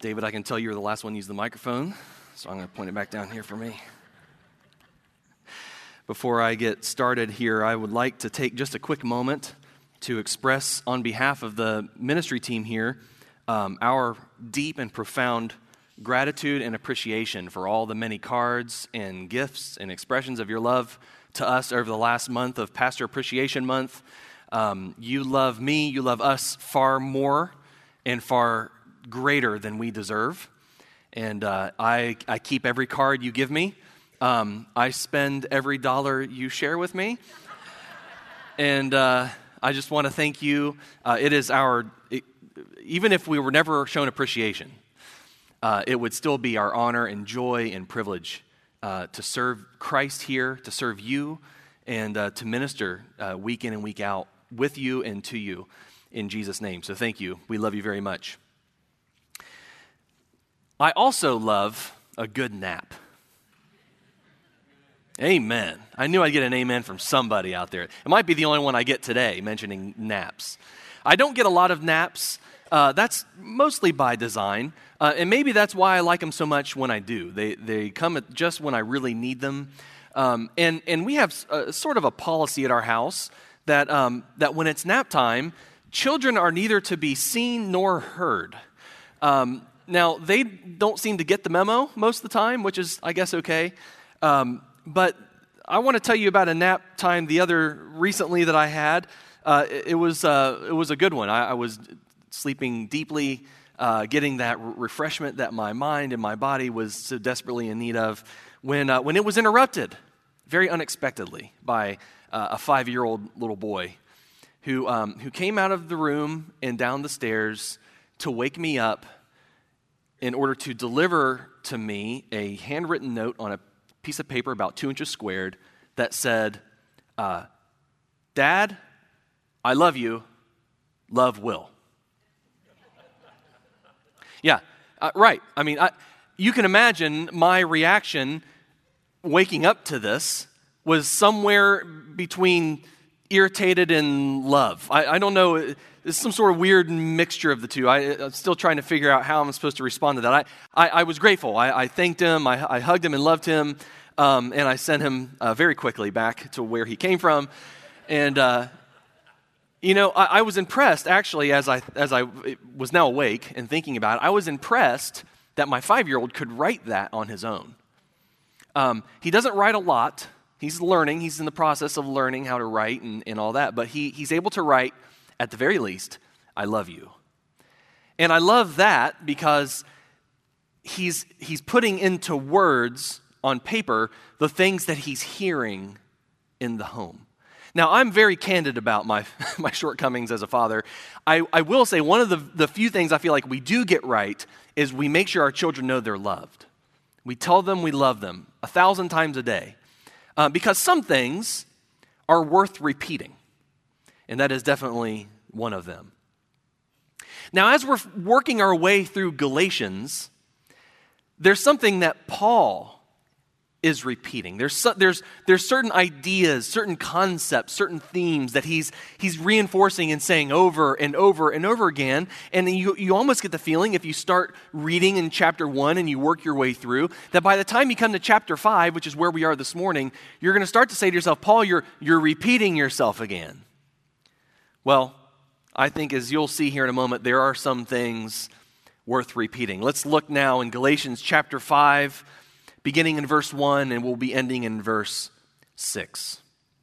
David, I can tell you were the last one to use the microphone, so I'm going to point it back down here for me. Before I get started here, I would like to take just a quick moment to express on behalf of the ministry team here our deep and profound gratitude and appreciation for all the many cards and gifts and expressions of your love to us over the last month of Pastor Appreciation Month. You love me, you love us far more and far greater than we deserve. And I keep every card you give me. I spend every dollar you share with me. And I just want to thank you. Even if we were never shown appreciation, it would still be our honor and joy and privilege to serve Christ here, to serve you, and to minister week in and week out with you and to you in Jesus' name. So thank you. We love you very much. I also love a good nap. Amen. I knew I'd get an amen from somebody out there. It might be the only one I get today mentioning naps. I don't get a lot of naps. That's mostly by design. And maybe that's why I like them so much when I do. They come at just when I really need them. And we have sort of a policy at our house that when it's nap time, children are neither to be seen nor heard. Now, they don't seem to get the memo most of the time, which is, I guess, okay. But I want to tell you about a nap time recently that I had. It was a good one. I was sleeping deeply, getting that refreshment that my mind and my body was so desperately in need of when it was interrupted very unexpectedly by a 5-year-old little boy who came out of the room and down the stairs to wake me up in order to deliver to me a handwritten note on a piece of paper about 2 inches squared that said, "Dad, I love you. Love, Will." Yeah, right. I mean, you can imagine my reaction waking up to this was somewhere between irritated and love. I don't know. It's some sort of weird mixture of the two. I'm still trying to figure out how I'm supposed to respond to that. I was grateful. I thanked him. I hugged him and loved him. And I sent him very quickly back to where he came from. And, I was impressed, actually, as I was now awake and thinking about it, I was impressed that my 5-year-old could write that on his own. He doesn't write a lot. He's learning. He's in the process of learning how to write and all that. But he's able to write, at the very least, "I love you." And I love that because he's putting into words on paper the things that he's hearing in the home. Now, I'm very candid about my shortcomings as a father. I will say one of the few things I feel like we do get right is we make sure our children know they're loved. We tell them we love them 1,000 times a day because some things are worth repeating. And that is definitely one of them. Now, as we're working our way through Galatians, there's something that Paul is repeating. There's certain ideas, certain concepts, certain themes that he's reinforcing and saying over and over and over again. And you almost get the feeling, if you start reading in chapter 1 and you work your way through, that by the time you come to chapter 5, which is where we are this morning, you're going to start to say to yourself, "Paul, you're repeating yourself again." Well, I think as you'll see here in a moment, there are some things worth repeating. Let's look now in Galatians chapter 5, beginning in verse 1, and we'll be ending in verse 6.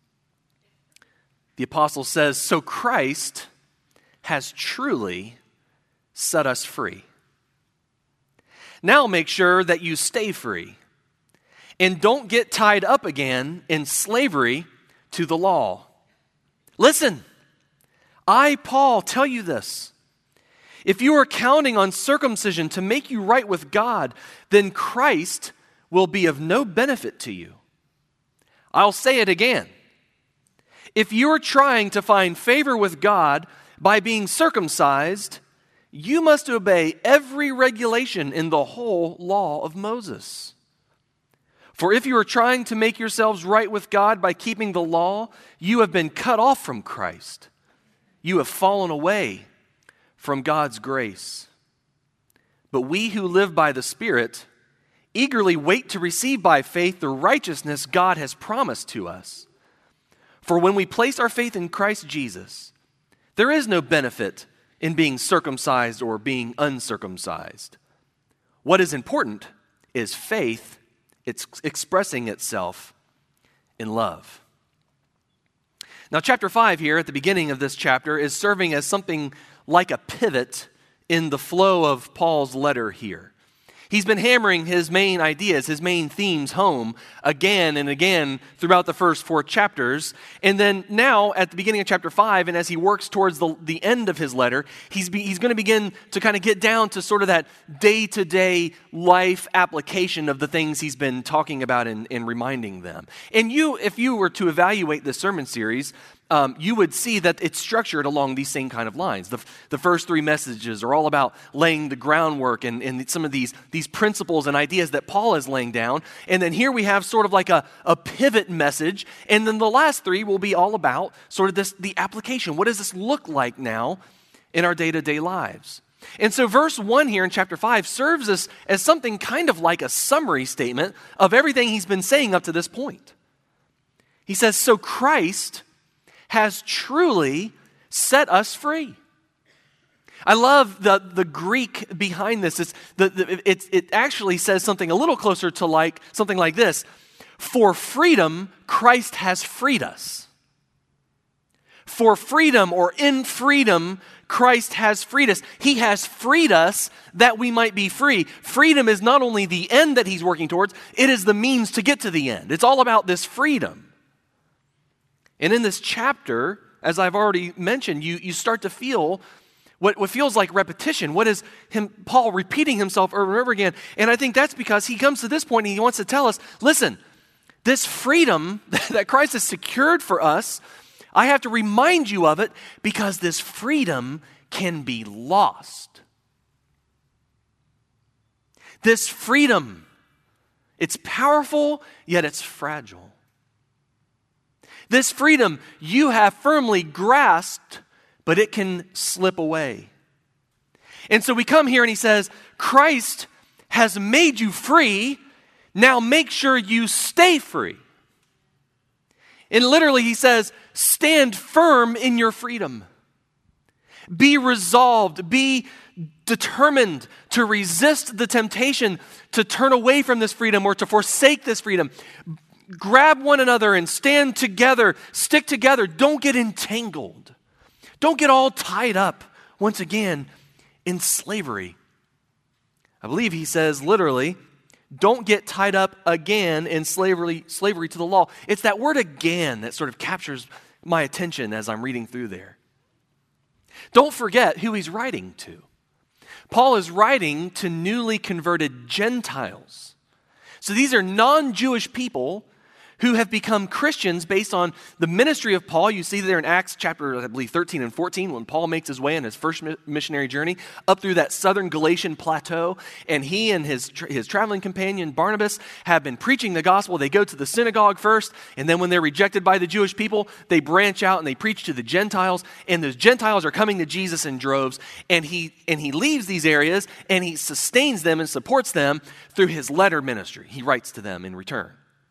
The apostle says, "So Christ has truly set us free. Now make sure that you stay free, and don't get tied up again in slavery to the law. Listen, I, Paul, tell you this. If you are counting on circumcision to make you right with God, then Christ will be of no benefit to you. I'll say it again. If you are trying to find favor with God by being circumcised, you must obey every regulation in the whole law of Moses. For if you are trying to make yourselves right with God by keeping the law, you have been cut off from Christ. You have fallen away from God's grace. But we who live by the Spirit eagerly wait to receive by faith the righteousness God has promised to us. For when we place our faith in Christ Jesus, there is no benefit in being circumcised or being uncircumcised. What is important is faith. It's expressing itself in love. Now, chapter 5 here at the beginning of this chapter is serving as something like a pivot in the flow of Paul's letter here. He's been hammering his main ideas, his main themes home again and again throughout the first 4 chapters. And then now at the beginning of chapter 5, and as he works towards the end of his letter, he's going to begin to kind of get down to sort of that day-to-day life application of the things he's been talking about and reminding them. And if you were to evaluate this sermon series, you would see that it's structured along these same kind of lines. The first 3 messages are all about laying the groundwork and some of these principles and ideas that Paul is laying down. And then here we have sort of like a pivot message. And then the last 3 will be all about sort of the application. What does this look like now in our day-to-day lives? And so verse 1 here in chapter 5 serves us as something kind of like a summary statement of everything he's been saying up to this point. He says, so Christ has truly set us free. I love the Greek behind this. It actually says something a little closer to something like this. For freedom, Christ has freed us. For freedom or in freedom, Christ has freed us. He has freed us that we might be free. Freedom is not only the end that he's working towards, it is the means to get to the end. It's all about this freedom. And in this chapter, as I've already mentioned, you start to feel what feels like repetition. What is Paul repeating himself over and over again? And I think that's because he comes to this point and he wants to tell us, listen, this freedom that Christ has secured for us, I have to remind you of it because this freedom can be lost. This freedom, it's powerful, yet it's fragile. This freedom you have firmly grasped, but it can slip away. And so we come here and he says, Christ has made you free, now make sure you stay free. And literally he says, stand firm in your freedom. Be resolved, be determined to resist the temptation to turn away from this freedom or to forsake this freedom. Grab one another and stand together, stick together. Don't get entangled. Don't get all tied up, once again, in slavery. I believe he says literally, don't get tied up again in slavery to the law. It's that word again that sort of captures my attention as I'm reading through there. Don't forget who he's writing to. Paul is writing to newly converted Gentiles. So these are non-Jewish people who have become Christians based on the ministry of Paul. You see there in Acts chapter, I believe, 13 and 14, when Paul makes his way on his first missionary journey up through that southern Galatian plateau, and he and his traveling companion Barnabas have been preaching the gospel. They go to the synagogue first, and then when they're rejected by the Jewish people, they branch out and they preach to the Gentiles, and those Gentiles are coming to Jesus in droves, and he leaves these areas, and he sustains them and supports them through his letter ministry. He writes to them in return.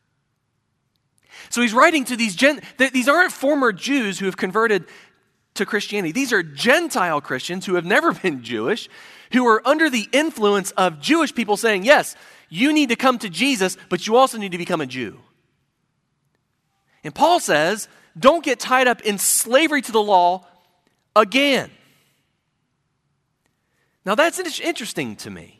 So he's writing to these aren't former Jews who have converted to Christianity. These are Gentile Christians who have never been Jewish, who are under the influence of Jewish people saying, yes, you need to come to Jesus, but you also need to become a Jew. And Paul says, don't get tied up in slavery to the law again. Now that's interesting to me.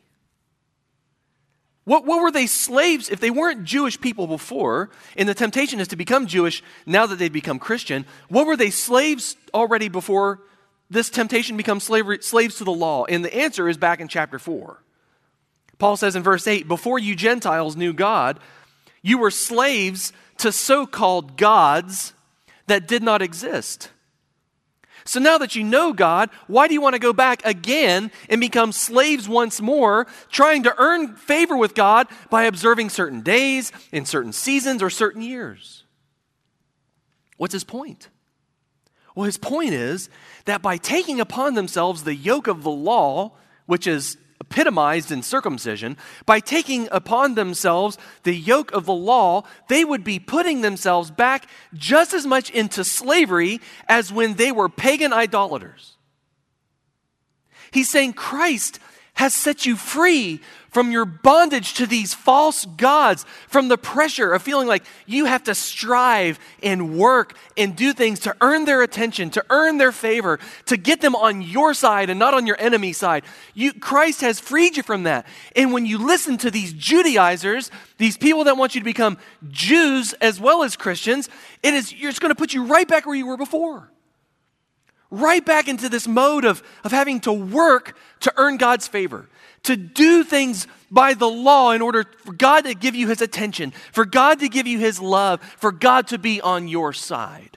What were they slaves? If they weren't Jewish people before, and the temptation is to become Jewish now that they've become Christian, what were they slaves already before this temptation becomes slaves to the law? And the answer is back in chapter 4. Paul says in verse 8, before you Gentiles knew God, you were slaves to so-called gods that did not exist. So now that you know God, why do you want to go back again and become slaves once more, trying to earn favor with God by observing certain days, in certain seasons, or certain years? What's his point? Well, his point is that by taking upon themselves the yoke of the law, which is epitomized in circumcision, by taking upon themselves the yoke of the law, they would be putting themselves back just as much into slavery as when they were pagan idolaters. He's saying Christ has set you free from your bondage to these false gods, from the pressure of feeling like you have to strive and work and do things to earn their attention, to earn their favor, to get them on your side and not on your enemy's side. Christ has freed you from that. And when you listen to these Judaizers, these people that want you to become Jews as well as Christians, it's going to put you right back where you were before. Right back into this mode of having to work to earn God's favor, to do things by the law in order for God to give you his attention, for God to give you his love, for God to be on your side.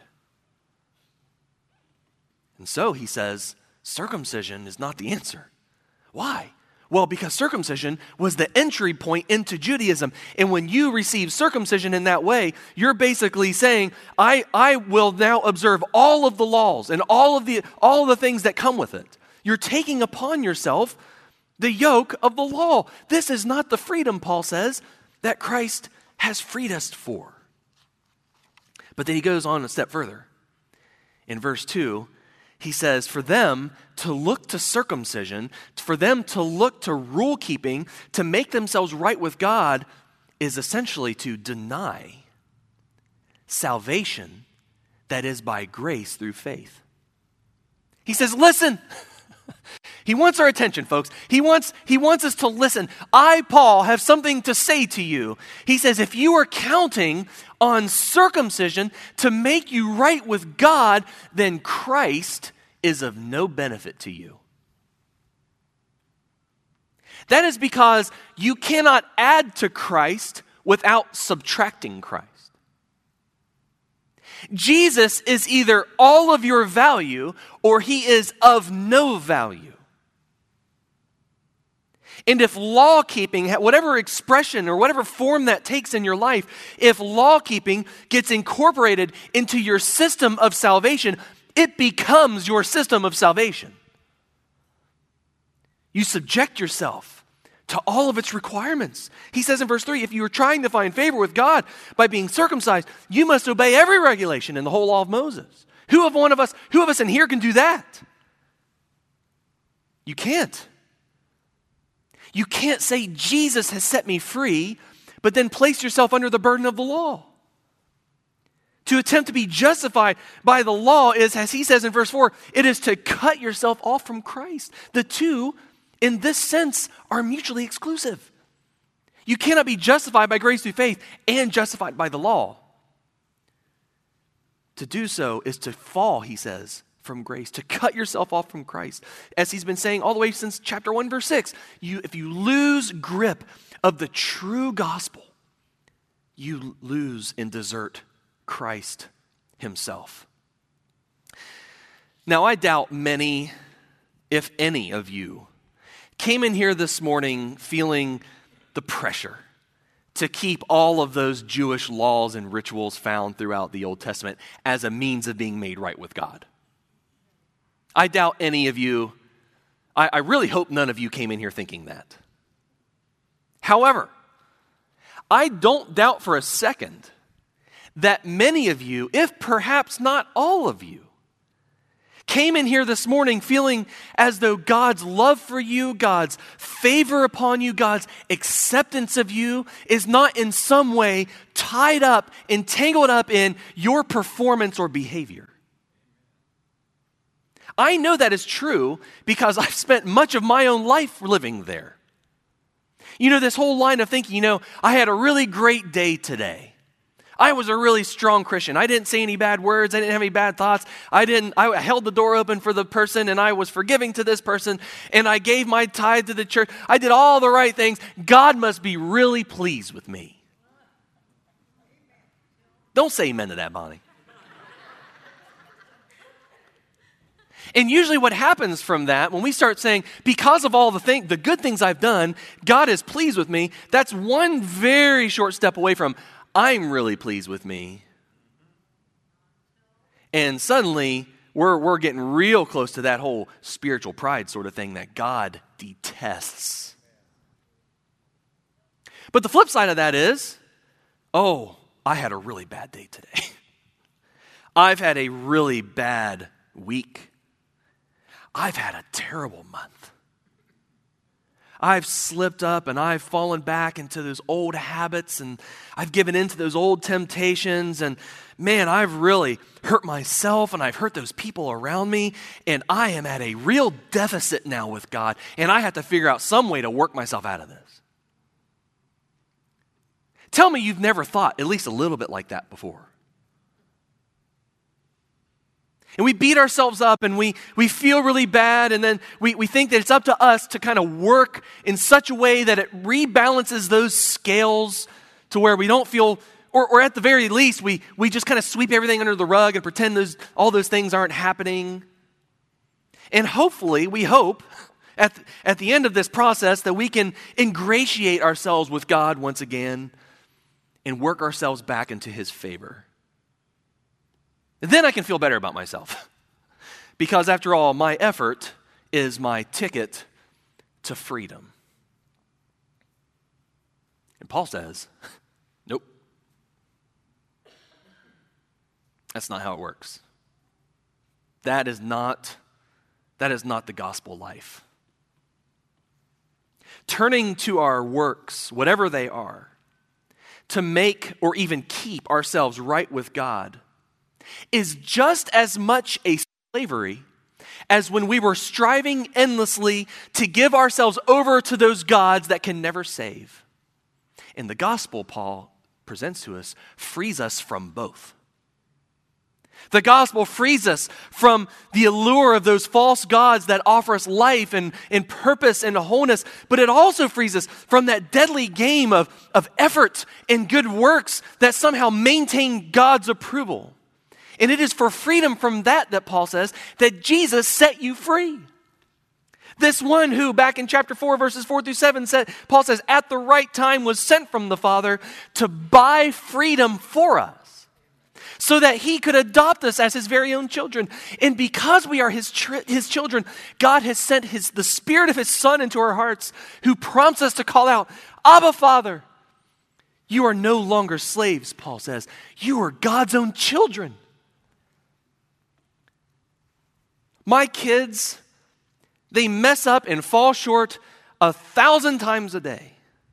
And so he says, circumcision is not the answer. Why? Well, because circumcision was the entry point into Judaism. And when you receive circumcision in that way, you're basically saying, I will now observe all of the laws and all of the things that come with it. You're taking upon yourself the yoke of the law. This is not the freedom, Paul says, that Christ has freed us for. But then he goes on a step further. In verse 2, he says, for them to look to circumcision, for them to look to rule keeping, to make themselves right with God, is essentially to deny salvation that is by grace through faith. He says, listen. He wants our attention, folks. He wants us to listen. I, Paul, have something to say to you. He says, if you are counting on circumcision to make you right with God, then Christ is of no benefit to you. That is because you cannot add to Christ without subtracting Christ. Jesus is either all of your value or he is of no value. And if law keeping, whatever expression or whatever form that takes in your life, if law keeping gets incorporated into your system of salvation, it becomes your system of salvation. You subject yourself to all of its requirements. He says in verse 3, if you are trying to find favor with God by being circumcised, you must obey every regulation in the whole law of Moses. Who of us in here can do that? You can't. You can't say Jesus has set me free, but then place yourself under the burden of the law. To attempt to be justified by the law is, as he says in verse 4, it is to cut yourself off from Christ. The two, in this sense, are mutually exclusive. You cannot be justified by grace through faith and justified by the law. To do so is to fall, he says, from grace, to cut yourself off from Christ. As he's been saying all the way since chapter 1, verse 6, if you lose grip of the true gospel, you lose and desert Christ himself. Now, I doubt many, if any of you, came in here this morning feeling the pressure to keep all of those Jewish laws and rituals found throughout the Old Testament as a means of being made right with God. I doubt any of you, I really hope none of you came in here thinking that. However, I don't doubt for a second that many of you, if perhaps not all of you, came in here this morning feeling as though God's love for you, God's favor upon you, God's acceptance of you is not in some way tied up, entangled up in your performance or behavior. I know that is true because I've spent much of my own life living there. You know, this whole line of thinking, I had a really great day today. I was a really strong Christian. I didn't say any bad words. I didn't have any bad thoughts. I held the door open for the person, and I was forgiving to this person, and I gave my tithe to the church. I did all the right things. God must be really pleased with me. Don't say amen to that, Bonnie. And usually what happens from that, when we start saying, because of all the good things I've done, God is pleased with me, that's one very short step away from, I'm really pleased with me. And suddenly, we're getting real close to that whole spiritual pride sort of thing that God detests. But the flip side of that is, oh, I had a really bad day today. I've had a really bad week. I've had a terrible month. I've slipped up and I've fallen back into those old habits and I've given in to those old temptations, and man, I've really hurt myself and I've hurt those people around me, and I am at a real deficit now with God, and I have to figure out some way to work myself out of this. Tell me you've never thought at least a little bit like that before. And we beat ourselves up and we feel really bad, and then we think that it's up to us to kind of work in such a way that it rebalances those scales to where we don't feel, or at the very least, we just kind of sweep everything under the rug and pretend all those things aren't happening. And hopefully, we hope, at the end of this process, that we can ingratiate ourselves with God once again and work ourselves back into His favor. And then I can feel better about myself. Because after all, my effort is my ticket to freedom. And Paul says, nope. That's not how it works. That is not the gospel life. Turning to our works, whatever they are, to make or even keep ourselves right with God is just as much a slavery as when we were striving endlessly to give ourselves over to those gods that can never save. And the gospel, Paul presents to us, frees us from both. The gospel frees us from the allure of those false gods that offer us life and purpose and wholeness, but it also frees us from that deadly game of effort and good works that somehow maintain God's approval. And it is for freedom from that Paul says that Jesus set you free. This one who, back in chapter 4, verses 4 through 7, Paul says, at the right time was sent from the Father to buy freedom for us, so that He could adopt us as His very own children. And because we are His children, God has sent the Spirit of His Son into our hearts, who prompts us to call out, Abba, Father. You are no longer slaves, Paul says. You are God's own children. My kids, they mess up and fall short 1,000 times a day.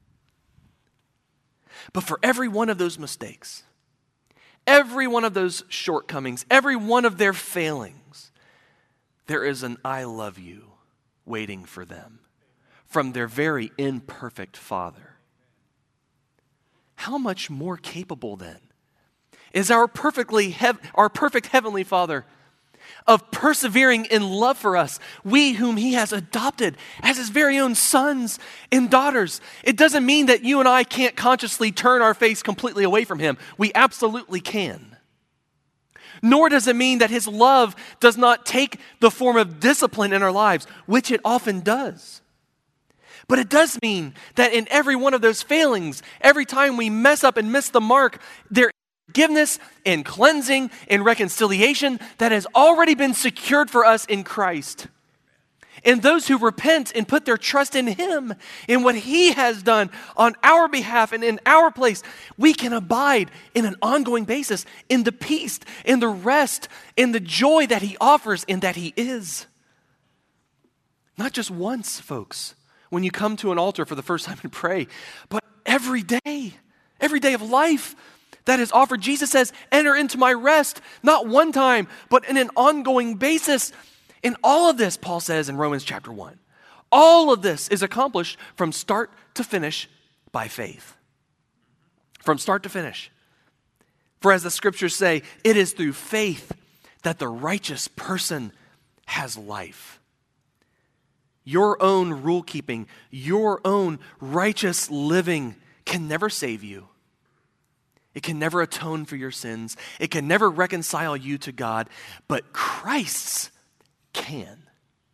But for every one of those mistakes, every one of those shortcomings, every one of their failings, there is an I love you waiting for them from their very imperfect Father. How much more capable then is our perfect Heavenly Father of persevering in love for us, we whom He has adopted as His very own sons and daughters. It doesn't mean that you and I can't consciously turn our face completely away from Him. We absolutely can. Nor does it mean that His love does not take the form of discipline in our lives, which it often does. But it does mean that in every one of those failings, every time we mess up and miss the mark, there forgiveness and cleansing and reconciliation that has already been secured for us in Christ. And those who repent and put their trust in Him, in what He has done on our behalf and in our place, we can abide in an ongoing basis in the peace, in the rest, in the joy that He offers and that He is. Not just once, folks, when you come to an altar for the first time and pray, but every day of life that is offered. Jesus says, enter into my rest, not one time, but in an ongoing basis. And all of this, Paul says in Romans chapter 1, all of this is accomplished from start to finish by faith. From start to finish. For as the scriptures say, it is through faith that the righteous person has life. Your own rule keeping, your own righteous living can never save you. It can never atone for your sins. It can never reconcile you to God, but Christ's can.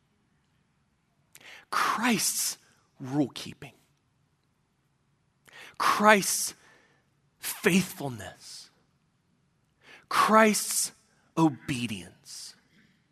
Christ's rule keeping. Christ's faithfulness. Christ's obedience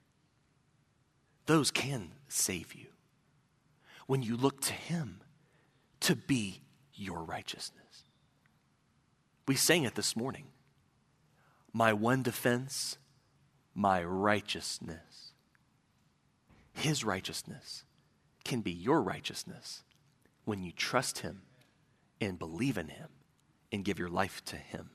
those can save you when you look to him to be your righteousness. We sang it this morning. My one defense, my righteousness. His righteousness can be your righteousness when you trust him and believe in him and give your life to him.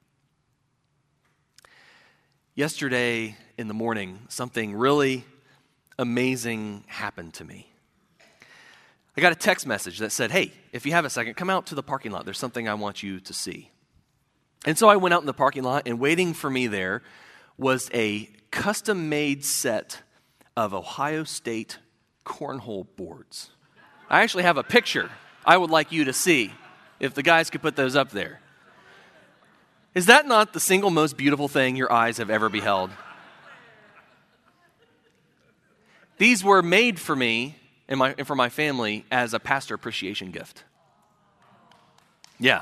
Yesterday in the morning, something really amazing happened to me. I got a text message that said, hey, if you have a second, come out to the parking lot. There's something I want you to see. And so I went out in the parking lot, and waiting for me there was a custom-made set of Ohio State cornhole boards. I actually have a picture I would like you to see, if the guys could put those up there. Is that not the single most beautiful thing your eyes have ever beheld? These were made for me and for my family as a pastor appreciation gift. Yeah.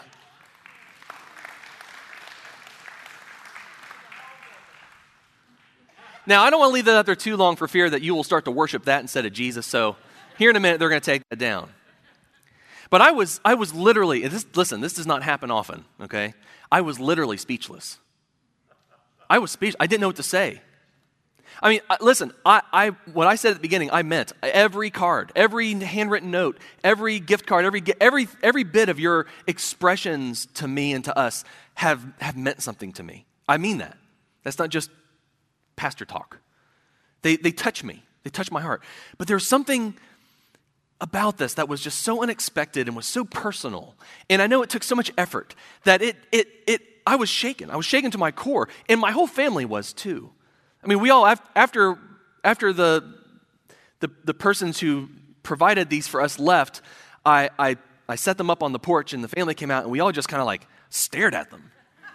Now, I don't want to leave that out there too long for fear that you will start to worship that instead of Jesus. So here in a minute, they're going to take that down. But I was literally, listen, this does not happen often, okay? I was literally speechless. I didn't know what to say. I mean, listen, what I said at the beginning, I meant every card, every handwritten note, every gift card, every bit of your expressions to me and to us have meant something to me. I mean that. That's not just pastor talk. They touch me. They touch my heart. But there's something about this that was just so unexpected and was so personal. And I know it took so much effort that I was shaken. I was shaken to my core, and my whole family was too. I mean, we all, after the persons who provided these for us left, I set them up on the porch, and the family came out, and we all just kind of like stared at them.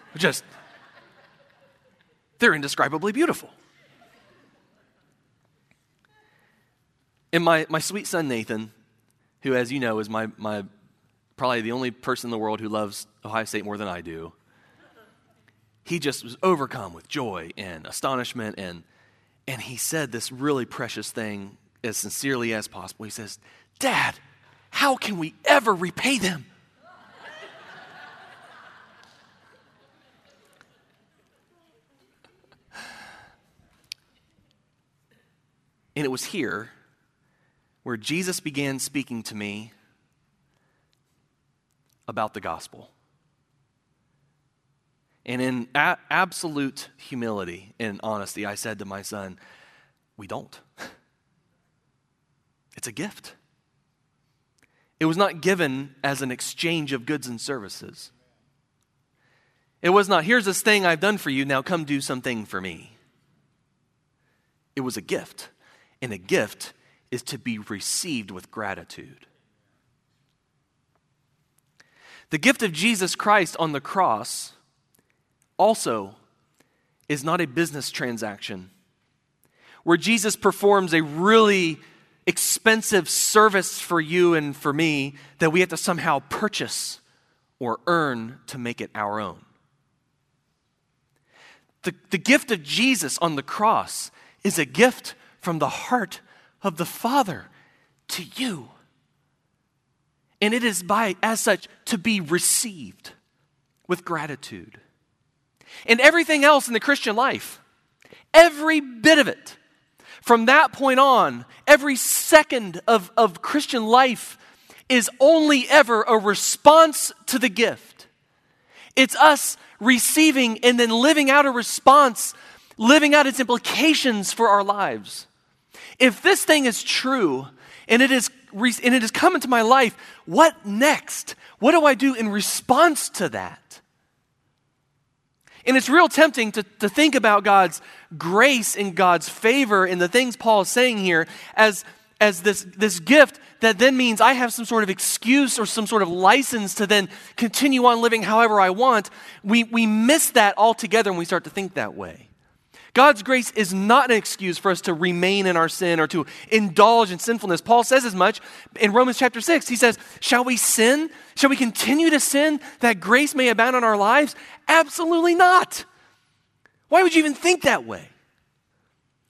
They're indescribably beautiful. And my sweet son Nathan, who, as you know, is my probably the only person in the world who loves Ohio State more than I do, he just was overcome with joy and astonishment, and he said this really precious thing as sincerely as possible. He says, "Dad, how can we ever repay them?" And it was here where Jesus began speaking to me about the gospel. And in absolute humility and honesty, I said to my son, we don't. It's a gift. It was not given as an exchange of goods and services. It was not, here's this thing I've done for you, now come do something for me. It was a gift. And a gift is to be received with gratitude. The gift of Jesus Christ on the cross also is not a business transaction where Jesus performs a really expensive service for you and for me that we have to somehow purchase or earn to make it our own. The gift of Jesus on the cross is a gift from the heart of the Father to you. And it is as such, to be received with gratitude. And everything else in the Christian life, every bit of it, from that point on, every second of Christian life is only ever a response to the gift. It's us receiving and then living out a response, living out its implications for our lives. If this thing is true and it has come into my life, what next? What do I do in response to that? And it's real tempting to think about God's grace and God's favor and the things Paul is saying here as this gift that then means I have some sort of excuse or some sort of license to then continue on living however I want. We miss that altogether when we start to think that way. God's grace is not an excuse for us to remain in our sin or to indulge in sinfulness. Paul says as much in Romans chapter 6. He says, shall we sin? Shall we continue to sin that grace may abound in our lives? Absolutely not. Why would you even think that way?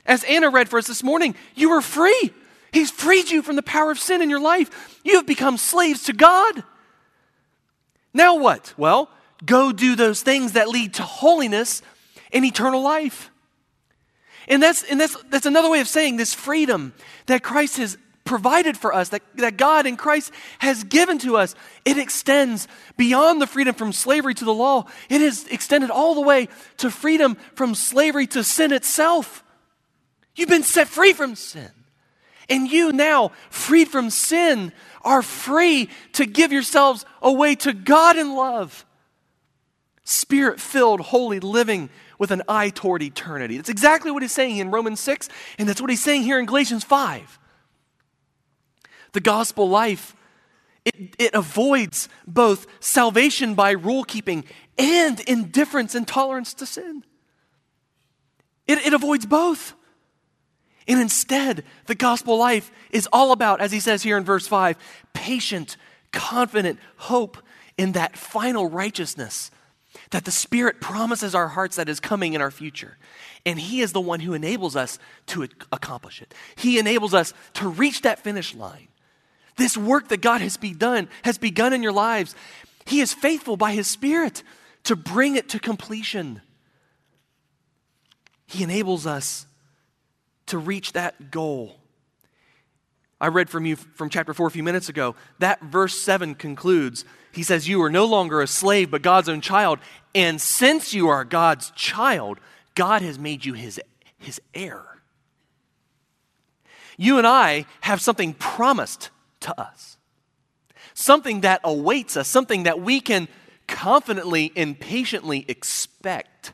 As Anna read for us this morning, you are free. He's freed you from the power of sin in your life. You have become slaves to God. Now what? Well, go do those things that lead to holiness and eternal life. And that's another way of saying this freedom that Christ has provided for us, that God in Christ has given to us. It extends beyond the freedom from slavery to the law. It is extended all the way to freedom from slavery to sin itself. You've been set free from sin. And you now, freed from sin, are free to give yourselves away to God in love. Spirit-filled, holy living with an eye toward eternity. That's exactly what he's saying in Romans 6, and that's what he's saying here in Galatians 5. The gospel life, it avoids both salvation by rule-keeping and indifference and tolerance to sin. It avoids both. And instead, the gospel life is all about, as he says here in verse 5, patient, confident hope in that final righteousness that the Spirit promises our hearts that is coming in our future. And he is the one who enables us to accomplish it. He enables us to reach that finish line. This work that God has begun in your lives, he is faithful by his Spirit to bring it to completion. He enables us to reach that goal. I read from chapter 4 a few minutes ago. That verse 7 concludes. He says, you are no longer a slave, but God's own child. And since you are God's child, God has made you his heir. You and I have something promised to us. Something that awaits us. Something that we can confidently and patiently expect.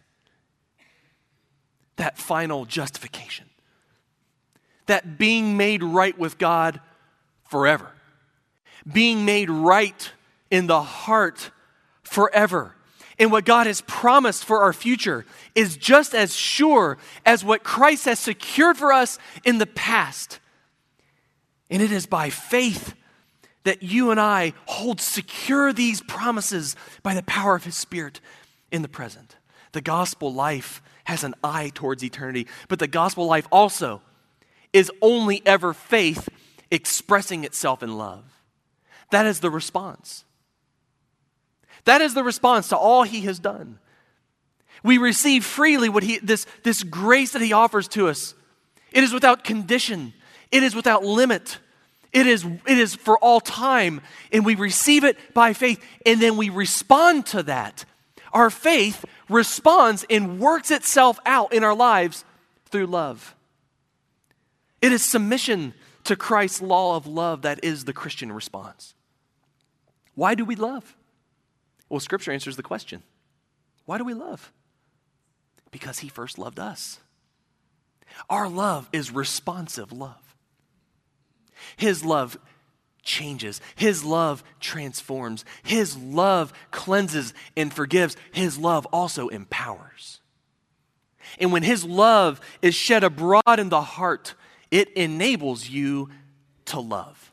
That final justification. That being made right with God forever. Being made right in the heart forever. And what God has promised for our future is just as sure as what Christ has secured for us in the past. And it is by faith that you and I hold secure these promises by the power of his Spirit in the present. The gospel life has an eye towards eternity, but the gospel life also is only ever faith expressing itself in love. That is the response. That is the response to all he has done. We receive freely what this grace that he offers to us. It is without condition. It is without limit. It is for all time. And we receive it by faith. And then we respond to that. Our faith responds and works itself out in our lives through love. It is submission to Christ's law of love that is the Christian response. Why do we love? Well, Scripture answers the question. Why do we love? Because he first loved us. Our love is responsive love. His love changes. His love transforms. His love cleanses and forgives. His love also empowers. And when his love is shed abroad in the heart, it enables you to love.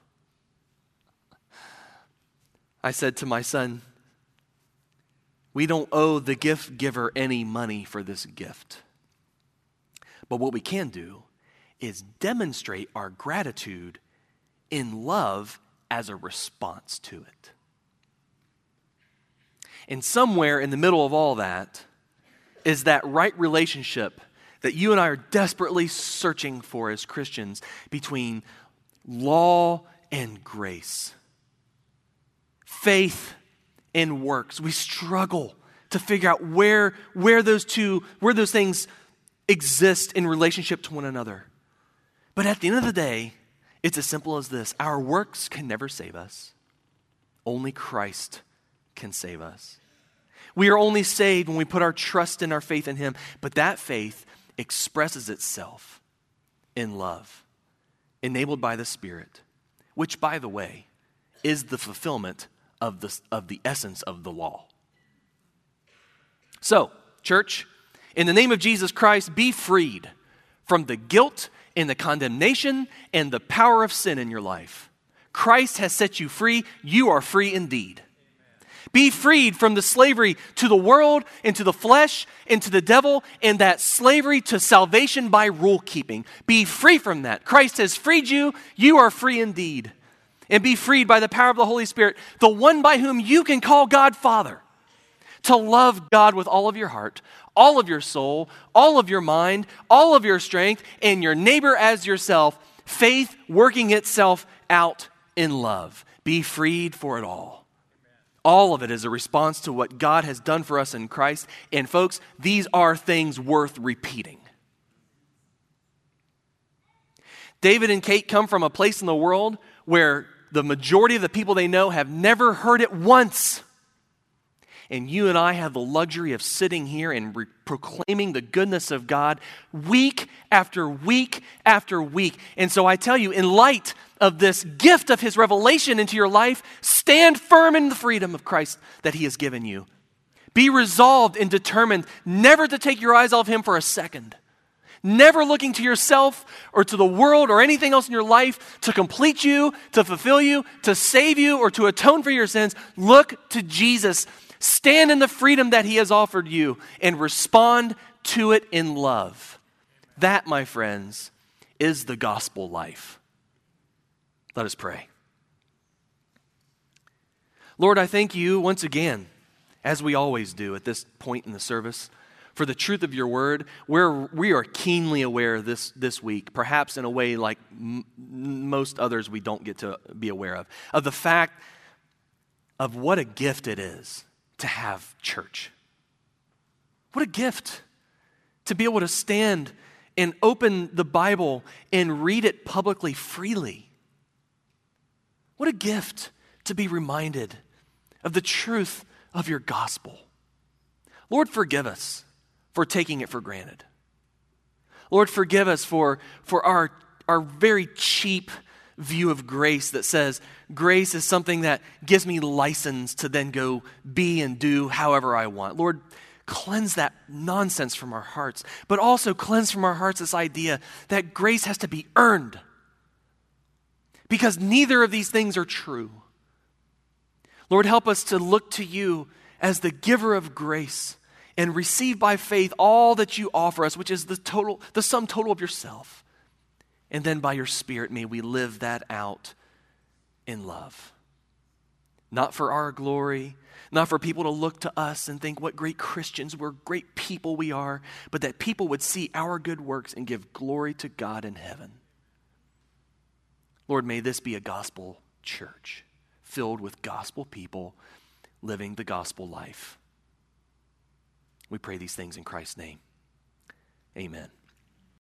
I said to my son, we don't owe the gift giver any money for this gift. But what we can do is demonstrate our gratitude in love as a response to it. And somewhere in the middle of all that is that right relationship that you and I are desperately searching for as Christians between law and grace. Faith and works. We struggle to figure out where those things exist in relationship to one another. But at the end of the day, it's as simple as this. Our works can never save us. Only Christ can save us. We are only saved when we put our trust and our faith in him. But that faith expresses itself in love, enabled by the Spirit, which, by the way, is the fulfillment of the essence of the law. So, church, in the name of Jesus Christ, be freed from the guilt and the condemnation and the power of sin in your life. Christ has set you free. You are free indeed. Be freed from the slavery to the world and to the flesh and to the devil and that slavery to salvation by rule keeping. Be free from that. Christ has freed you. You are free indeed. And be freed by the power of the Holy Spirit, the one by whom you can call God Father. To love God with all of your heart, all of your soul, all of your mind, all of your strength, and your neighbor as yourself. Faith working itself out in love. Be freed for it all. All of it is a response to what God has done for us in Christ. And folks, these are things worth repeating. David and Kate come from a place in the world where the majority of the people they know have never heard it once. And you and I have the luxury of sitting here and proclaiming the goodness of God week after week after week. And so I tell you, in light of this gift of his revelation into your life, stand firm in the freedom of Christ that he has given you. Be resolved and determined never to take your eyes off him for a second. Never looking to yourself or to the world or anything else in your life to complete you, to fulfill you, to save you, or to atone for your sins. Look to Jesus. Stand in the freedom that he has offered you and respond to it in love. That, my friends, is the gospel life. Let us pray. Lord, I thank you once again, as we always do at this point in the service, for the truth of your word, where we are keenly aware this week, perhaps in a way like most others we don't get to be aware of the fact of what a gift it is to have church. What a gift to be able to stand and open the Bible and read it publicly freely. What a gift to be reminded of the truth of your gospel. Lord, forgive us for taking it for granted. Lord, forgive us for our very cheap view of grace that says grace is something that gives me license to then go be and do however I want. Lord, cleanse that nonsense from our hearts, but also cleanse from our hearts this idea that grace has to be earned, because neither of these things are true. Lord, help us to look to you as the giver of grace and receive by faith all that you offer us, which is the sum total of yourself. And then by your Spirit, may we live that out in love. Not for our glory, not for people to look to us and think what great Christians we're, great people we are, but that people would see our good works and give glory to God in heaven. Lord, may this be a gospel church filled with gospel people living the gospel life. We pray these things in Christ's name. Amen.